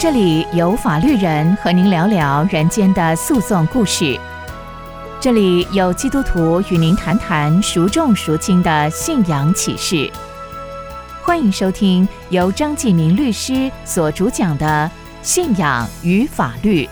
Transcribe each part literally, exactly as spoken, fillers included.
这里有法律人和您聊聊人间的诉讼故事，这里有基督徒与您谈谈孰重孰轻的信仰启示。欢迎收听由张继明律师所主讲的《信仰与法律》。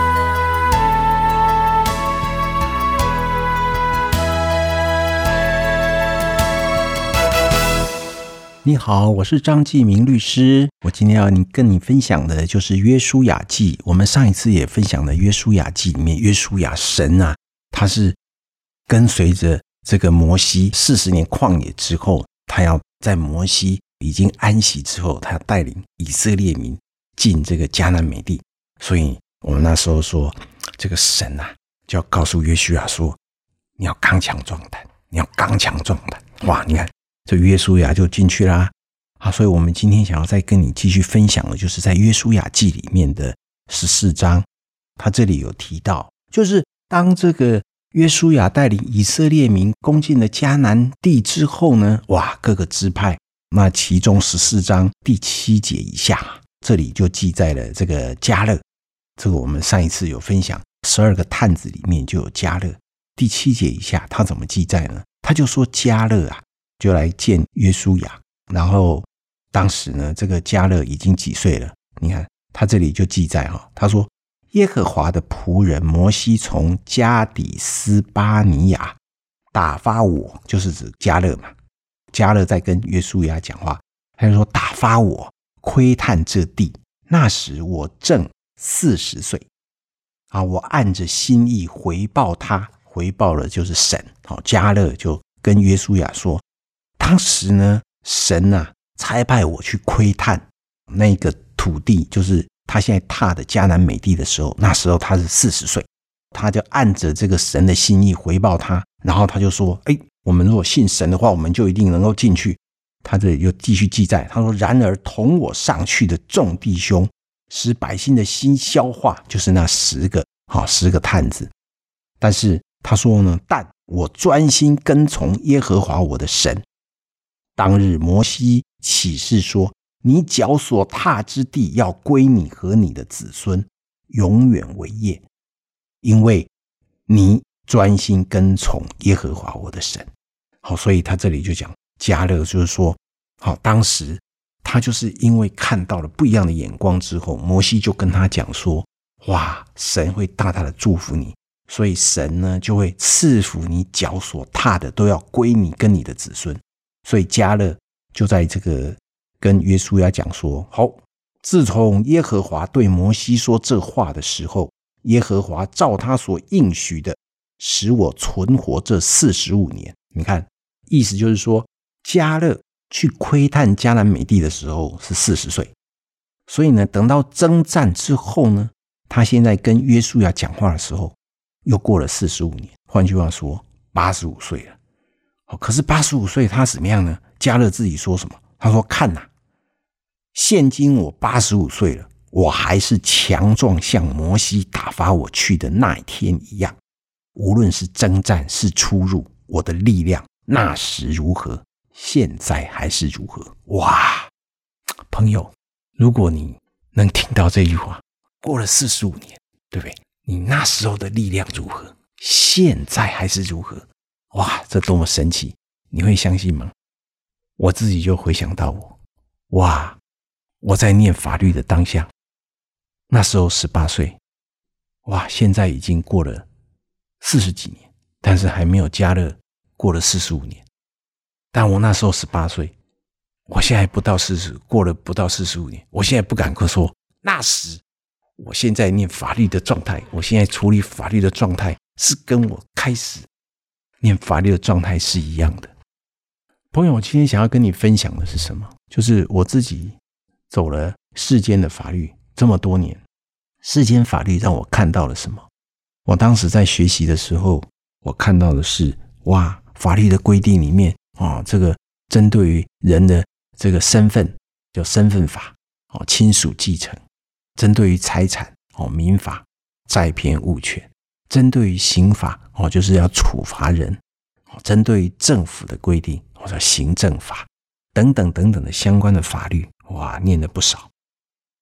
你好，我是张继明律师。我今天要跟你分享的就是约书亚记。我们上一次也分享了约书亚记里面，约书亚神啊，他是跟随着这个摩西四十年旷野之后，他要在摩西已经安息之后，他要带领以色列民进这个迦南美地。所以我们那时候说，这个神啊，就要告诉约书亚说，你要刚强壮胆，你要刚强壮胆。哇，你看这约书亚就进去啦。好，所以我们今天想要再跟你继续分享的，就是在约书亚记里面的十四章，他这里有提到，就是当这个约书亚带领以色列民攻进了迦南地之后呢，哇，各个支派，那其中十四章第七节以下，这里就记载了这个迦勒。这个我们上一次有分享，十二个探子里面就有迦勒。第七节以下他怎么记载呢？他就说迦勒啊就来见约书亚，然后当时呢，这个迦勒已经几岁了？你看他这里就记载哈，他说耶和华的仆人摩西从加底斯巴尼亚打发我，就是指迦勒嘛。迦勒在跟约书亚讲话，他就说打发我窥探这地，那时我正四十岁啊，我按着心意回报他，回报了就是神。好，迦勒就跟约书亚说，当时呢，神啊差派我去窥探那个土地，就是他现在踏的迦南美地的时候，那时候他是四十岁，他就按着这个神的心意回报他，然后他就说，诶，我们如果信神的话，我们就一定能够进去。他这里就继续记载，他说，然而同我上去的众弟兄，使百姓的心消化，就是那十个好十个探子。但是他说呢，但我专心跟从耶和华我的神。当日摩西起誓说，你脚所踏之地要归你和你的子孙，永远为业，因为你专心跟从耶和华我的神。好，所以他这里就讲迦勒，就是说，好，当时他就是因为看到了不一样的眼光之后，摩西就跟他讲说，哇，神会大大的祝福你，所以神呢就会赐福你脚所踏的都要归你跟你的子孙。所以迦勒就在这个跟约书亚讲说，好，自从耶和华对摩西说这话的时候，耶和华照他所应许的使我存活这四十五年。你看，意思就是说，迦勒去窥探迦南美地的时候是四十岁，所以呢，等到征战之后呢，他现在跟约书亚讲话的时候又过了四十五年，换句话说八十五岁了。可是八十五岁他怎么样呢？迦勒自己说什么？他说，看啊，现今我八十五岁了，我还是强壮像摩西打发我去的那一天一样，无论是征战是出入，我的力量那时如何，现在还是如何。哇，朋友，如果你能听到这句话，过了四十五年，对不对？你那时候的力量如何，现在还是如何。哇，这多么神奇，你会相信吗？我自己就回想到我，哇，我在念法律的当下，那时候十八岁，哇，现在已经过了四十几年，但是还没有迦勒过了四十五年。但我那时候十八岁，我现在不到四十，过了不到四十五年，我现在不敢说那时我现在念法律的状态，我现在处理法律的状态是跟我开始念法律的状态是一样的。朋友，我今天想要跟你分享的是什么？就是我自己走了世间的法律这么多年，世间法律让我看到了什么？我当时在学习的时候，我看到的是，哇，法律的规定里面啊，这个针对于人的这个身份叫身份法，哦，亲属继承；针对于财产，哦，民法债偏物权；针对于刑法，哦，就是要处罚人；针对于政府的规定，或者行政法等等等等的相关的法律，哇，念了不少。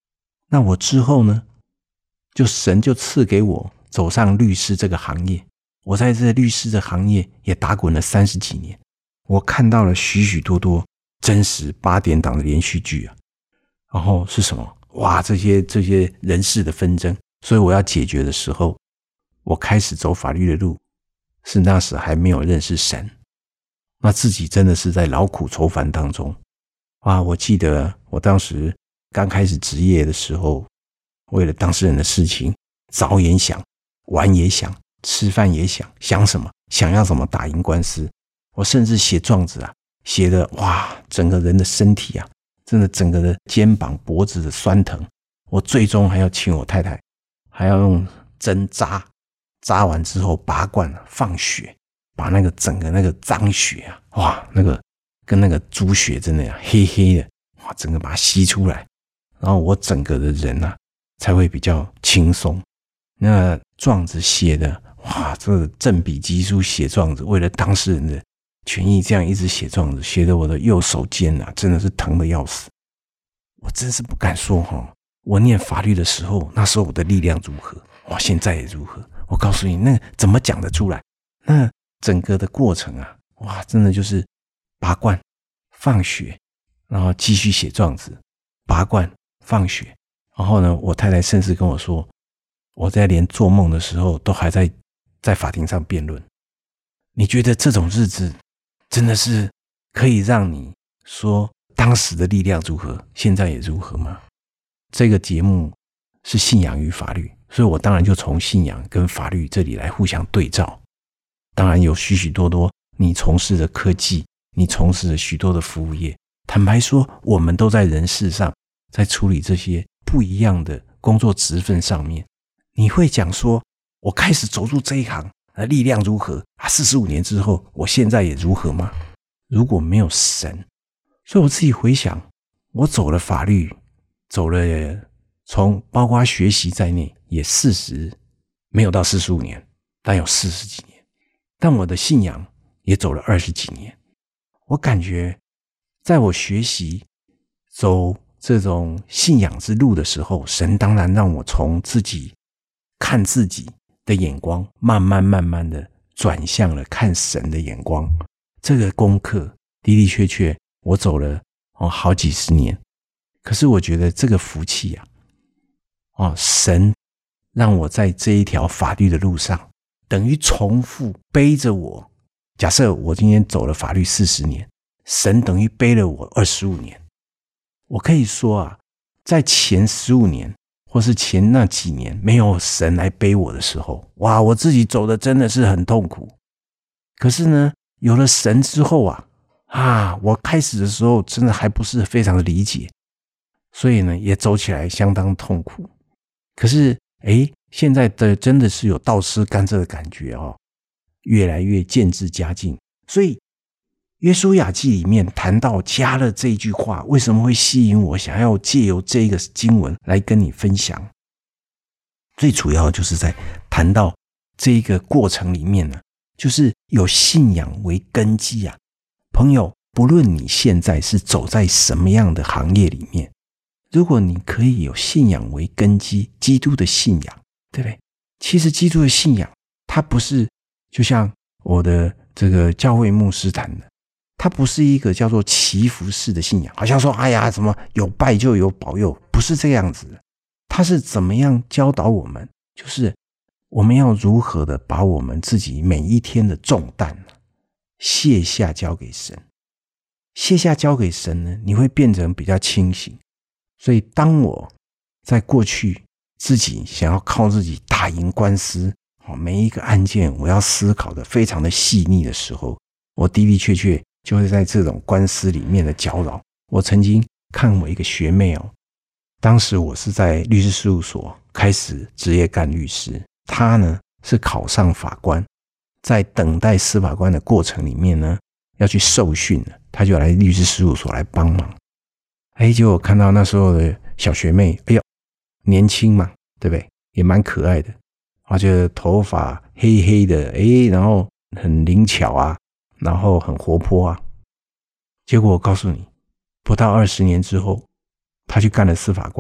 那我之后呢，就神就赐给我走上律师这个行业。我在这律师的行业也打滚了三十几年，我看到了许许多多真实八点档的连续剧啊。然后是什么？哇，这些这些人事的纷争，所以我要解决的时候，我开始走法律的路，是那时还没有认识神，那自己真的是在劳苦愁烦当中。啊，我记得我当时刚开始职业的时候，为了当事人的事情，早也想，晚也想，吃饭也想，想什么？想要怎么打赢官司。我甚至写状子啊，写的哇，整个人的身体啊，真的整个的肩膀、脖子的酸疼。我最终还要请我太太，还要用针扎，扎完之后拔罐放血，把那个整个那个脏血啊，哇，那个跟那个猪血真的呀、啊，黑黑的，哇，整个把它吸出来，然后我整个的人啊才会比较轻松。那状子写的，哇，这个正笔疾书写状子，为了当事人的权益，这样一直写状子，写得我的右手肩啊，真的是疼得要死。我真是不敢说哈，我念法律的时候，那时候我的力量如何，哇，现在也如何。我告诉你，那怎么讲得出来？那整个的过程啊，哇，真的就是拔罐、放血，然后继续写状子，拔罐、放血。然后呢，我太太甚至跟我说，我在连做梦的时候都还在在法庭上辩论。你觉得这种日子真的是可以让你说当时的力量如何，现在也如何吗？这个节目是信仰与法律，所以我当然就从信仰跟法律这里来互相对照。当然有许许多多你从事的科技，你从事的许多的服务业，坦白说，我们都在人事上，在处理这些不一样的工作职分上面。你会讲说，我开始走入这一行，力量如何啊？四十五年之后，我现在也如何吗？如果没有神，所以我自己回想，我走了法律，走了从包括学习在内，也四十没有到四十五年，但有四十几年。但我的信仰也走了二十几年。我感觉，在我学习走这种信仰之路的时候，神当然让我从自己看自己的眼光，慢慢慢慢的转向了看神的眼光。这个功课的的确确我走了、哦、好几十年。可是我觉得这个福气啊，哦，神让我在这一条法律的路上，等于重复背着我。假设我今天走了法律四十年，神等于背了我二十五年。我可以说啊，在前十五年或是前那几年没有神来背我的时候，哇，我自己走的真的是很痛苦。可是呢，有了神之后啊，啊，我开始的时候真的还不是非常的理解，所以呢，也走起来相当痛苦。可是，诶，现在的真的是有倒吃甘蔗的感觉哦，越来越渐至佳境。所以约书亚记里面谈到加勒这一句话，为什么会吸引我想要借由这个经文来跟你分享？最主要就是在谈到这个过程里面呢，就是有信仰为根基啊。朋友，不论你现在是走在什么样的行业里面，如果你可以有信仰为根基，基督的信仰，对不对？其实基督的信仰，它不是就像我的这个教会牧师谈的，它不是一个叫做祈福式的信仰，好像说哎呀什么有拜就有保佑，不是这样子的。它是怎么样教导我们，就是我们要如何的把我们自己每一天的重担卸下交给神。卸下交给神呢，你会变成比较清醒。所以当我在过去自己想要靠自己打赢官司，每一个案件我要思考的非常的细腻的时候，我的的确确就会在这种官司里面的搅扰。我曾经看我一个学妹哦，当时我是在律师事务所开始职业干律师，她呢是考上法官，在等待司法官的过程里面呢要去受训了，她就来律师事务所来帮忙。哎，结果看到那时候的小学妹，哎呦，年轻嘛，对不对？也蛮可爱的，而且头发黑黑的，哎，然后很灵巧啊，然后很活泼啊。结果我告诉你，不到二十年之后，他去干了司法官。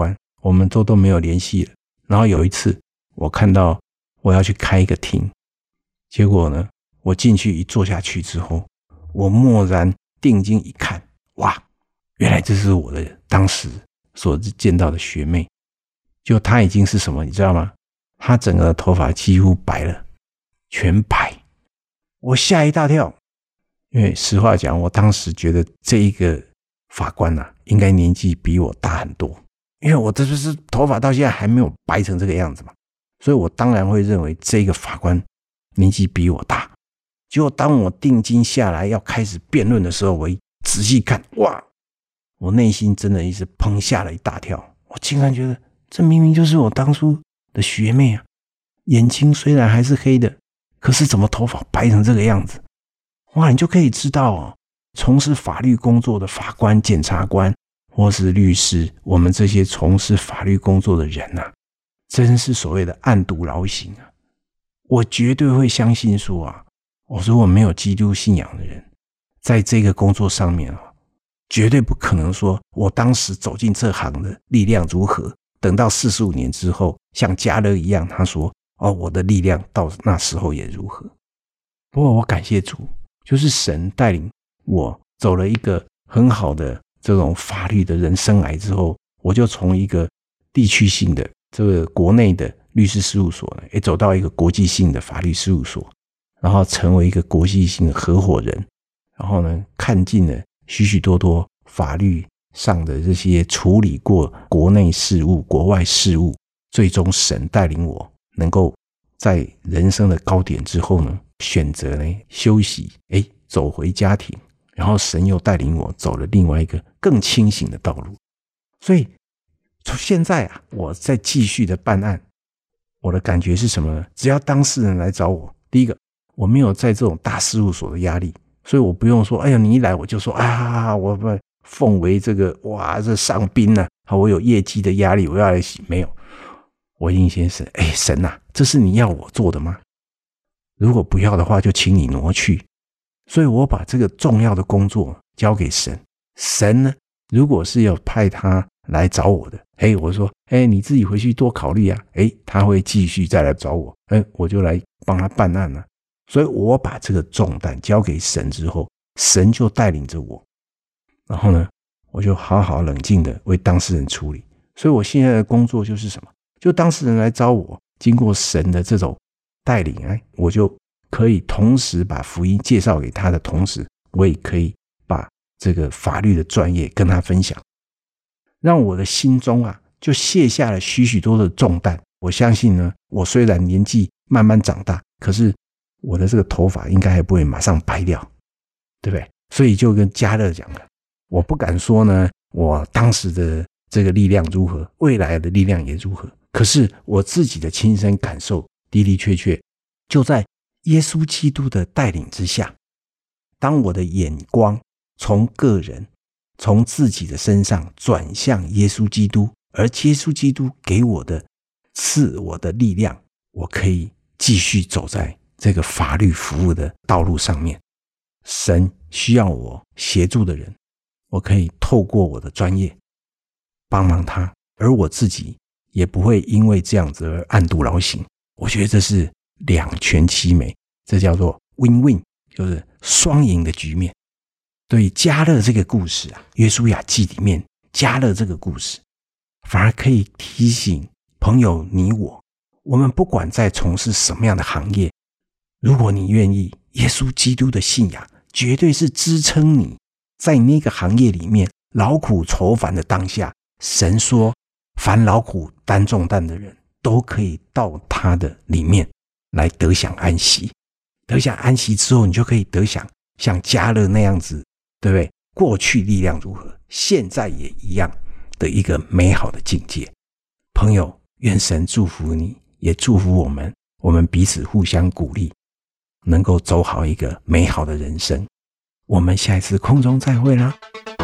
我们都都没有联系了。然后有一次我看到我要去开一个庭，结果呢，我进去一坐下去之后，我蓦然定睛一看，哇，原来这是我的当时所见到的学妹。就她已经是什么你知道吗？她整个头发几乎白了，全白。我吓一大跳，因为实话讲，我当时觉得这一个法官啊，应该年纪比我大很多，因为我这就是头发到现在还没有白成这个样子嘛，所以我当然会认为这个法官年纪比我大。结果当我定睛下来要开始辩论的时候，我一仔细看，哇，我内心真的一直砰吓了一大跳。我竟然觉得这明明就是我当初的学妹啊，眼睛虽然还是黑的，可是怎么头发白成这个样子？哇，你就可以知道哦，从事法律工作的法官、检察官或是律师，我们这些从事法律工作的人啊，真是所谓的暗度劳形啊。我绝对会相信说啊，我如果没有基督信仰的人，在这个工作上面啊，绝对不可能说我当时走进这行的力量如何，等到四十五年之后，像嘉勒一样，他说哦，我的力量到那时候也如何。不过我感谢主，就是神带领我走了一个很好的这种法律的人生涯之后，我就从一个地区性的这个国内的律师事务所呢，也走到一个国际性的法律事务所，然后成为一个国际性的合伙人，然后呢，看尽了许许多多法律上的这些处理过国内事务、国外事务，最终神带领我能够在人生的高点之后呢，选择呢休息，诶，走回家庭，然后神又带领我走了另外一个更清醒的道路。所以从现在啊，我在继续的办案，我的感觉是什么呢？只要当事人来找我，第一个，我没有在这种大事务所的压力，所以我不用说，哎呀，你一来我就说啊，我奉为这个哇，这上宾啊，我有业绩的压力，我要来洗，没有。我应先生，哎，神啊，这是你要我做的吗？如果不要的话，就请你挪去。所以我把这个重要的工作交给神。神呢，如果是要派他来找我的，哎，我说，哎，你自己回去多考虑啊，哎，他会继续再来找我，哎，我就来帮他办案了。所以我把这个重担交给神之后，神就带领着我，然后呢，我就好好冷静的为当事人处理。所以我现在的工作就是什么？就当事人来找我，经过神的这种带领，哎，我就可以同时把福音介绍给他的同时，我也可以把这个法律的专业跟他分享，让我的心中啊就卸下了许许多的重担。我相信呢，我虽然年纪慢慢长大，可是我的这个头发应该还不会马上白掉，对不对？所以就跟嘉勒讲了，我不敢说呢，我当时的这个力量如何，未来的力量也如何，可是我自己的亲身感受的的确确就在耶稣基督的带领之下，当我的眼光从个人从自己的身上转向耶稣基督，而耶稣基督给我的赐我的力量，我可以继续走在这个法律服务的道路上面。神需要我协助的人，我可以透过我的专业帮忙他，而我自己也不会因为这样子而暗度劳形。我觉得这是两全其美，这叫做 win-win， 就是双赢的局面。对嘉勒这个故事啊，约书亚记里面嘉勒这个故事，反而可以提醒朋友你我，我们不管在从事什么样的行业，如果你愿意，耶稣基督的信仰绝对是支撑你在那个行业里面劳苦愁烦的当下，神说凡劳苦担重担的人都可以到他的里面来得享安息。得享安息之后，你就可以得享像嘉勒那样子，对不对？过去力量如何，现在也一样的一个美好的境界。朋友，愿神祝福你，也祝福我们，我们彼此互相鼓励，能够走好一个美好的人生。我们下一次空中再会啦。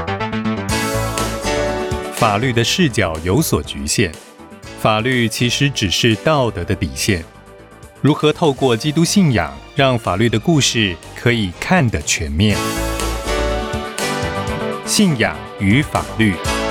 法律的视角有所局限，法律其实只是道德的底线。如何透过基督信仰，让法律的故事可以看得全面？信仰与法律。